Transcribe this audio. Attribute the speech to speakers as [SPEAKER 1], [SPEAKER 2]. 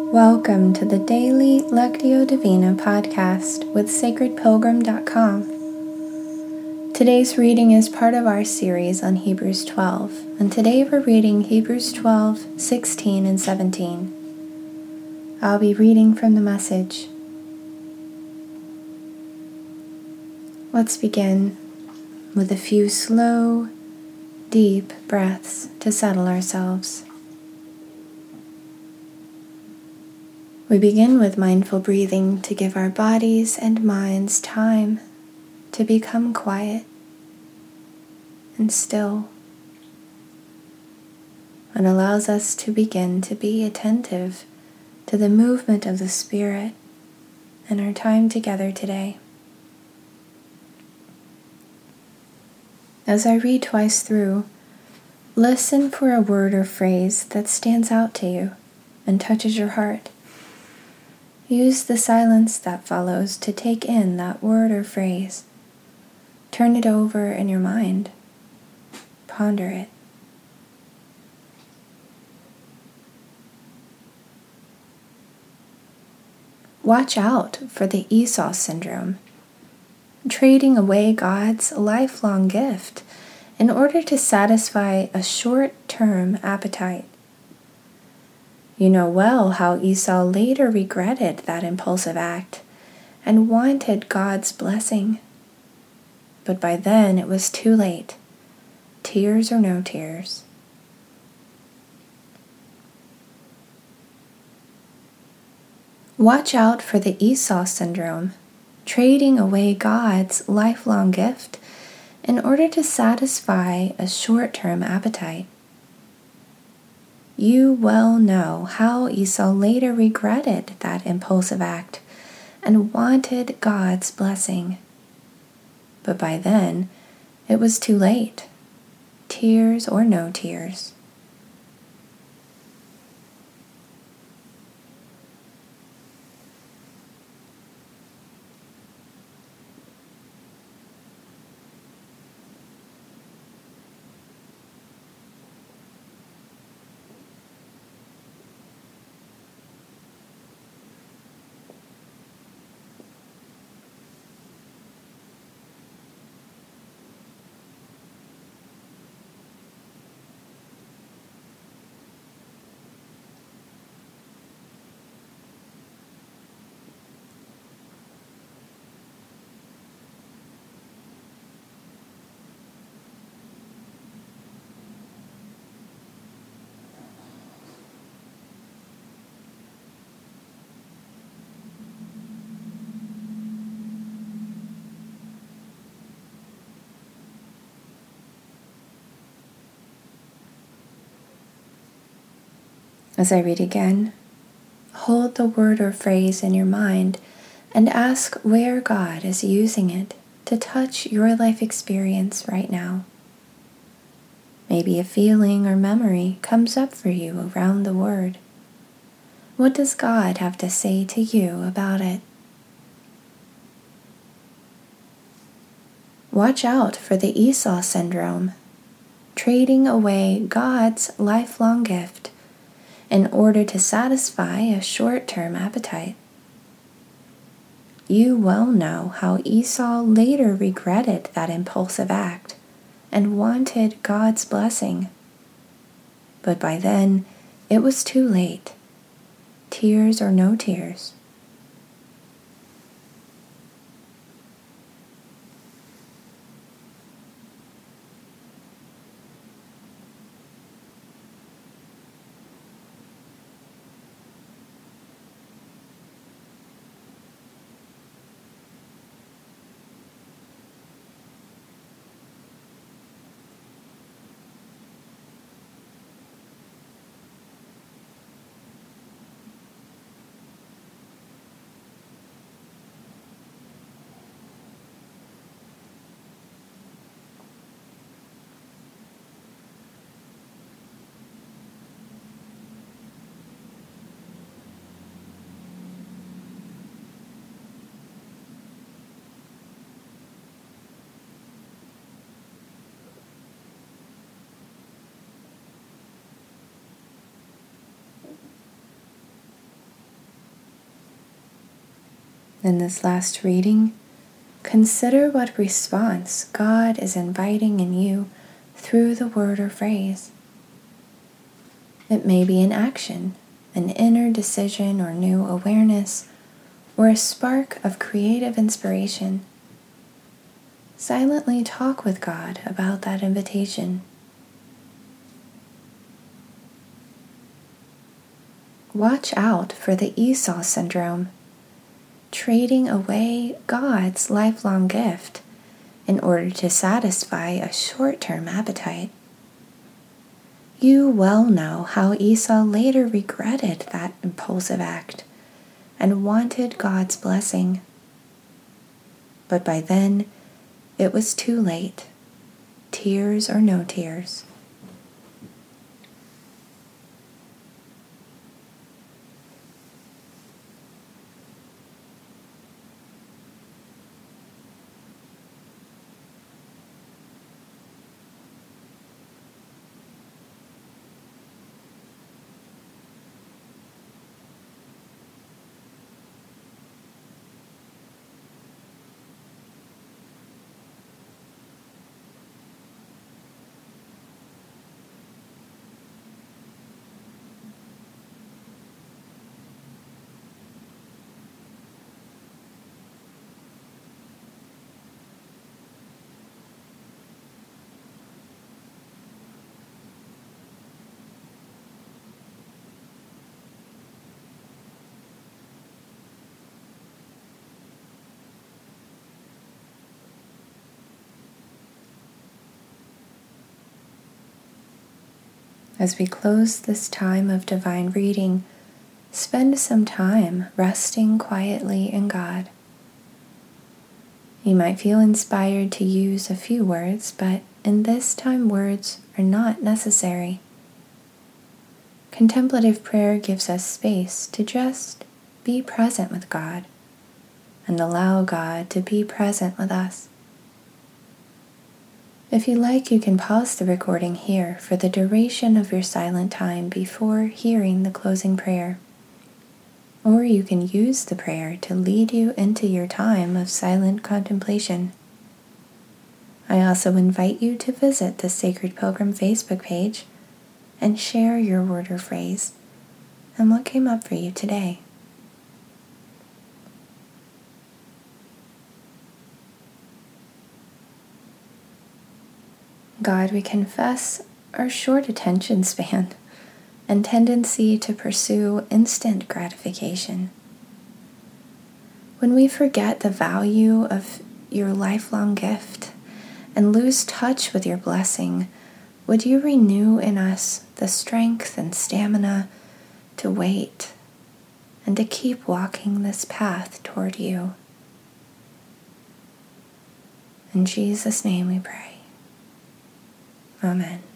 [SPEAKER 1] Welcome to the Daily Lectio Divina podcast with sacredpilgrim.com. Today's reading is part of our series on Hebrews 12, and today we're reading Hebrews 12, 16, and 17. I'll be reading from the Message. Let's begin with a few slow, deep breaths to settle ourselves. We begin with mindful breathing to give our bodies and minds time to become quiet and still, and allows us to begin to be attentive to the movement of the Spirit and our time together today. As I read twice through, listen for a word or phrase that stands out to you and touches your heart. Use the silence that follows to take in that word or phrase. Turn it over in your mind. Ponder it. Watch out for the Esau syndrome, trading away God's lifelong gift in order to satisfy a short-term appetite. You know well how Esau later regretted that impulsive act and wanted God's blessing. But by then it was too late, tears or no tears. Watch out for the Esau syndrome, trading away God's lifelong gift in order to satisfy a short-term appetite. You well know how Esau later regretted that impulsive act and wanted God's blessing. But by then, it was too late, tears or no tears. As I read again, hold the word or phrase in your mind and ask where God is using it to touch your life experience right now. Maybe a feeling or memory comes up for you around the word. What does God have to say to you about it? Watch out for the Esau syndrome, trading away God's lifelong gift in order to satisfy a short-term appetite. You well know how Esau later regretted that impulsive act and wanted God's blessing. But by then, it was too late, tears or no tears. In this last reading, consider what response God is inviting in you through the word or phrase. It may be an action, an inner decision or new awareness, or a spark of creative inspiration. Silently talk with God about that invitation. Watch out for the Esau syndrome, trading away God's lifelong gift in order to satisfy a short-term appetite. You well know how Esau later regretted that impulsive act and wanted God's blessing. But by then, it was too late, tears or no tears. As we close this time of divine reading, spend some time resting quietly in God. You might feel inspired to use a few words, but in this time words are not necessary. Contemplative prayer gives us space to just be present with God and allow God to be present with us. If you like, you can pause the recording here for the duration of your silent time before hearing the closing prayer. Or you can use the prayer to lead you into your time of silent contemplation. I also invite you to visit the Sacred Pilgrim Facebook page and share your word or phrase and what came up for you today. God, we confess our short attention span and tendency to pursue instant gratification. When we forget the value of your lifelong gift and lose touch with your blessing, would you renew in us the strength and stamina to wait and to keep walking this path toward you? In Jesus' name we pray. Amen.